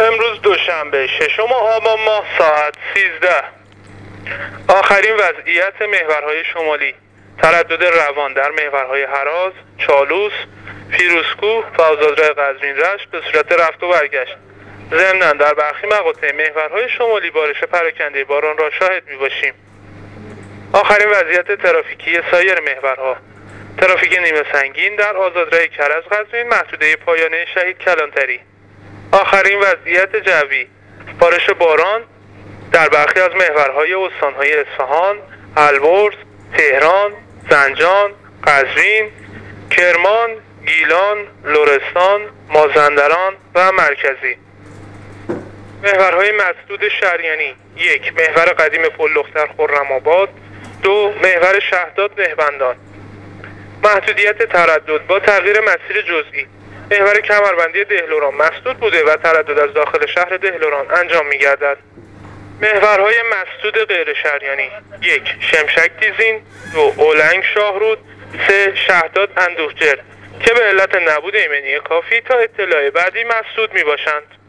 امروز دوشنبه 6 آبان ماه ساعت 13. آخرین وضعیت محورهای شمالی: تردد روان در محورهای هراز، چالوس، فیروزکوه و آزادراه قزوین رشت به صورت رفت و برگشت. ضمناً در برخی مقاطع محورهای شمالی بارش پراکنده باران را شاهد می‌باشیم. آخرین وضعیت ترافیکی سایر محورها: ترافیک نیمه سنگین در آزادراه کرج قزوین محدوده پایانه شهید کلانتری. آخرین وضعیت جوی: بارش باران در برخی از محورهای استانهای اصفهان، البرز، تهران، زنجان، قزوین، کرمان، گیلان، لرستان، مازندران و مرکزی. محورهای مسدود شریانی: 1. محور قدیم پل‌لختر خرم‌آباد. 2. محور شهداد مهبندان. محدودیت تردد با تغییر مسیر جزئی: محور کمربندی دهلوران مسدود بوده و تردد از داخل شهر دهلوران انجام می‌گردد. محورهای مسدود غیر شریانی: 1. شمشک دیزین. 2. اولنگ شاهرود. 3. شهداد اندوهجر که به علت نبود ایمنی کافی تا اطلاع بعدی مسدود می‌باشند.